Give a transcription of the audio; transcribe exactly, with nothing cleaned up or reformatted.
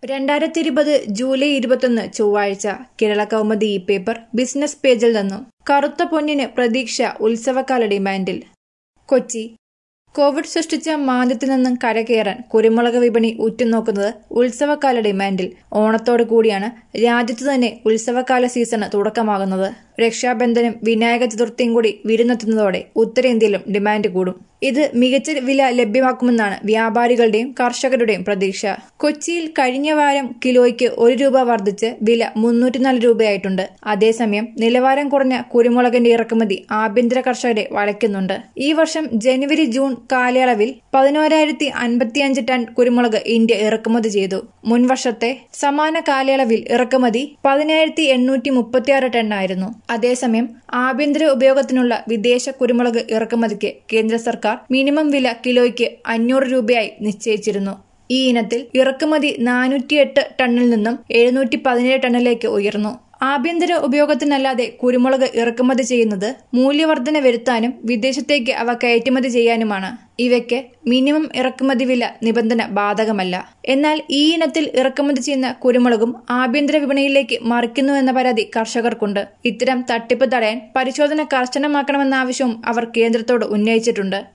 രണ്ടായിരത്തി ഇരുപത് ജൂലൈ ഇരുപത്തൊന്ന് ചൊവ്വാഴ്ച കേരള കൗമുദി ഈ പേപ്പർ ബിസിനസ് പേജിൽ നിന്നും കറുത്ത പൊന്നിന് പ്രതീക്ഷ ഉത്സവകാല ഡിമാൻഡിൽ. കൊച്ചി. കോവിഡ് സൃഷ്ടിച്ച മാന്ദ്യത്തിൽ നിന്നും കരകയറാൻ കുരുമുളക് വിപണി ഉറ്റുനോക്കുന്നത് ഉത്സവകാല ഡിമാൻഡിൽ. ഓണത്തോടു കൂടിയാണ് രാജ്യത്തു തന്നെ ഉത്സവകാല സീസണ് തുടക്കമാകുന്നത്. രക്ഷാബന്ധനും വിനായക ചതുർത്ഥിയും കൂടി വിരുന്നെത്തുന്നതോടെ ഉത്തരേന്ത്യയിലും ഡിമാൻഡ് കൂടും. ഇത് മികച്ച വില ലഭ്യമാക്കുമെന്നാണ് വ്യാപാരികളുടെയും കർഷകരുടെയും പ്രതീക്ഷ. കൊച്ചിയിൽ കഴിഞ്ഞ വാരം കിലോയ്ക്ക് ഒരു രൂപ വർദ്ധിച്ച് വില മുന്നൂറ്റിനാല് രൂപയായിട്ടുണ്ട്. അതേസമയം നിലവാരം കുറഞ്ഞ കുരുമുളകിന്റെ ഇറക്കുമതി ആഭ്യന്തര കർഷകരെ വലയ്ക്കുന്നുണ്ട്. ഈ വർഷം ജനുവരി ജൂൺ കാലയളവിൽ പതിനോരായിരത്തി അൻപത്തിയഞ്ച് ടൺ കുരുമുളക് ഇന്ത്യ ഇറക്കുമതി ചെയ്തു. മുൻവർഷത്തെ സമാന കാലയളവിൽ ഇറക്കുമതി പതിനായിരത്തി എണ്ണൂറ്റി മുപ്പത്തിയാറ് ടണ്ണായിരുന്നു. അതേസമയം ആഭ്യന്തര ഉപയോഗത്തിനുള്ള വിദേശ കുരുമുളക് ഇറക്കുമതിക്ക് കേന്ദ്ര സർക്കാർ മിനിമം വില കിലോയ്ക്ക് അഞ്ഞൂറ് രൂപയായി നിശ്ചയിച്ചിരുന്നു. ഈ ഇനത്തിൽ ഇറക്കുമതി നാനൂറ്റിയെട്ട് ടണ്ണിൽ നിന്നും എഴുന്നൂറ്റി പതിനേഴ് ടണ്ണിലേക്ക് ഉയർന്നു. ആഭ്യന്തര ഉപയോഗത്തിനല്ലാതെ കുരുമുളക് ഇറക്കുമതി ചെയ്യുന്നത് മൂല്യവർധന വരുത്താനും വിദേശത്തേക്ക് അവ കയറ്റുമതി ചെയ്യാനുമാണ്. ഇവയ്ക്ക് മിനിമം ഇറക്കുമതി വില നിബന്ധന ബാധകമല്ല. എന്നാൽ ഈ ഇനത്തിൽ ഇറക്കുമതി ചെയ്യുന്ന കുരുമുളകും ആഭ്യന്തര വിപണിയിലേക്ക് മറിക്കുന്നുവെന്ന പരാതി കർഷകർക്കുണ്ട്. ഇത്തരം തട്ടിപ്പ് തടയാൻ പരിശോധന കർശനമാക്കണമെന്ന ആവശ്യവും അവർ കേന്ദ്രത്തോട് ഉന്നയിച്ചിട്ടുണ്ട്.